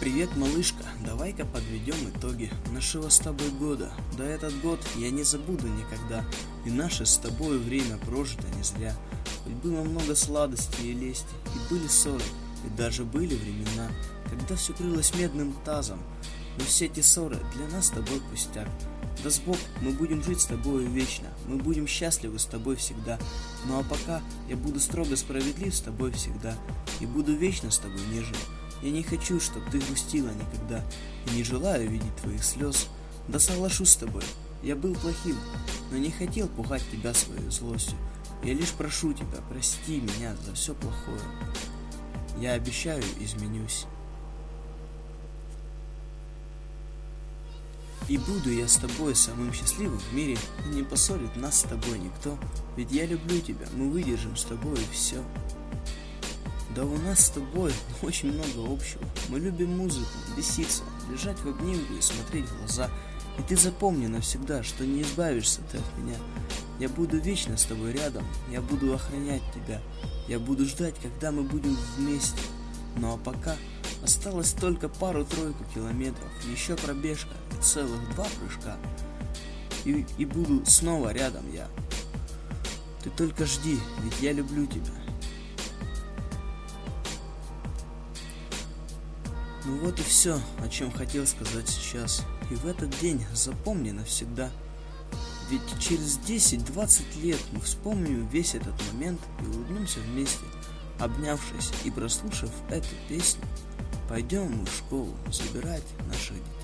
Привет, малышка, давай-ка подведем итоги нашего с тобой года. Да этот год я не забуду никогда, и наше с тобой время прожито не зря. Ведь было много сладостей и лести, и были ссоры, и даже были времена, когда все крылось медным тазом. Но все эти ссоры для нас с тобой пустяк. Даст Бог, мы будем жить с тобой вечно, мы будем счастливы с тобой всегда. Ну а пока я буду строго справедлив с тобой всегда, и буду вечно с тобой нежен. Я не хочу, чтоб ты грустила никогда, и не желаю видеть твоих слез. Да соглашусь с тобой, я был плохим, но не хотел пугать тебя своей злостью. Я лишь прошу тебя, прости меня за все плохое. Я обещаю, изменюсь. И буду я с тобой самым счастливым в мире, и не поссорит нас с тобой никто. Ведь я люблю тебя, мы выдержим с тобой все. Да у нас с тобой очень много общего. Мы любим музыку, беситься, лежать в обнимку и смотреть в глаза. И ты запомни навсегда, что не избавишься ты от меня. Я буду вечно с тобой рядом, я буду охранять тебя. Я буду ждать, когда мы будем вместе. Ну а пока осталось только пару-тройку километров, еще пробежка и целых 2 прыжка. И буду снова рядом я. Ты только жди, ведь я люблю тебя. Ну вот и все, о чем хотел сказать сейчас. И в этот день запомни навсегда. Ведь через 10-20 лет мы вспомним весь этот момент и улыбнемся вместе, обнявшись и прослушав эту песню. Пойдем мы в школу забирать наших детей.